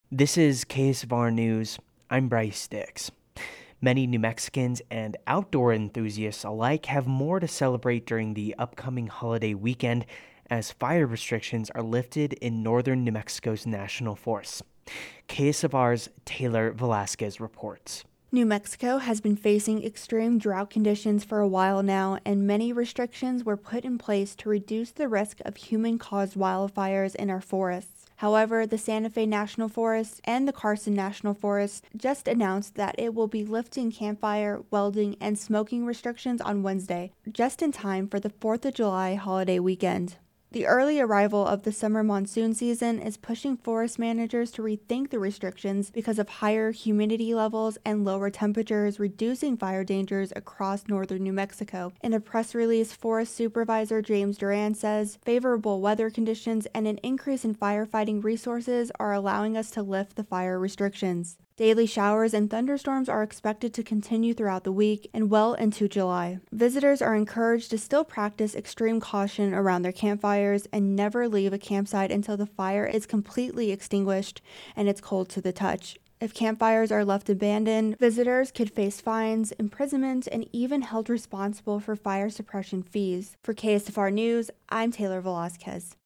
This is KSVR News. I'm Bryce Dix. Many New Mexicans and outdoor enthusiasts alike have more to celebrate during the upcoming holiday weekend as fire restrictions are lifted in northern New Mexico's national forests. KSVR's Taylor Velasquez reports. New Mexico has been facing extreme drought conditions for a while now, and many restrictions were put in place to reduce the risk of human-caused wildfires in our forests. However, the Santa Fe National Forest and the Carson National Forest just announced that it will be lifting campfire, welding, and smoking restrictions on Wednesday, just in time for the 4th of July holiday weekend. The early arrival of the summer monsoon season is pushing forest managers to rethink the restrictions because of higher humidity levels and lower temperatures, reducing fire dangers across northern New Mexico. In a press release, Forest Supervisor James Duran says favorable weather conditions and an increase in firefighting resources are allowing us to lift the fire restrictions. Daily showers and thunderstorms are expected to continue throughout the week and well into July. Visitors are encouraged to still practice extreme caution around their campfires and never leave a campsite until the fire is completely extinguished and it's cold to the touch. If campfires are left abandoned, visitors could face fines, imprisonment, and even held responsible for fire suppression fees. For KSFR News, I'm Taylor Velasquez.